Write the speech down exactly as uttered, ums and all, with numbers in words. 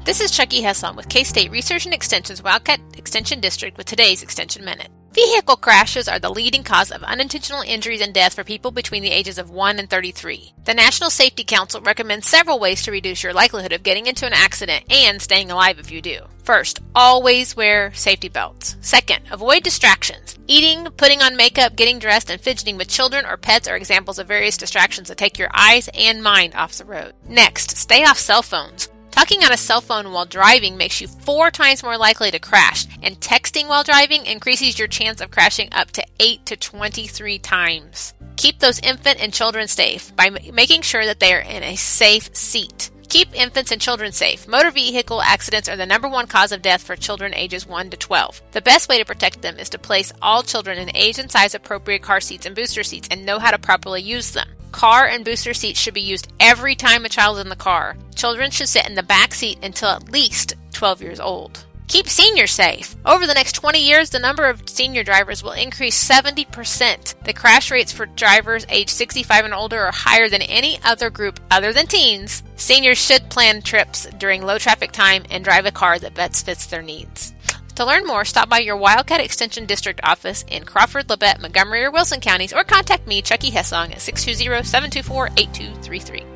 This is Chucky Hesselon with K-State Research and Extension's Wildcat Extension District with today's Extension Minute. Vehicle crashes are the leading cause of unintentional injuries and death for people between the ages of one and thirty-three. The National Safety Council recommends several ways to reduce your likelihood of getting into an accident and staying alive if you do. First, always wear safety belts. Second, avoid distractions. Eating, putting on makeup, getting dressed, and fidgeting with children or pets are examples of various distractions that take your eyes and mind off the road. Next, stay off cell phones. Talking on a cell phone while driving makes you four times more likely to crash, and texting while driving increases your chance of crashing up to eight to twenty-three times. Keep those infant and children safe by m- making sure that they are in a safe seat. Keep infants and children safe. Motor vehicle accidents are the number one cause of death for children ages one to twelve. The best way to protect them is to place all children in age and size appropriate car seats and booster seats and know how to properly use them. Car and booster seats should be used every time a child is in the car. Children should sit in the back seat until at least twelve years old. Keep seniors safe. Over the next twenty years, the number of senior drivers will increase seventy percent. The crash rates for drivers age sixty-five and older are higher than any other group other than teens. Seniors should plan trips during low traffic time and drive a car that best fits their needs. To learn more, stop by your Wildcat Extension District office in Crawford, Labette, Montgomery, or Wilson counties, or contact me, Chucky Hesselon, at six two zero, seven two four, eight two three three.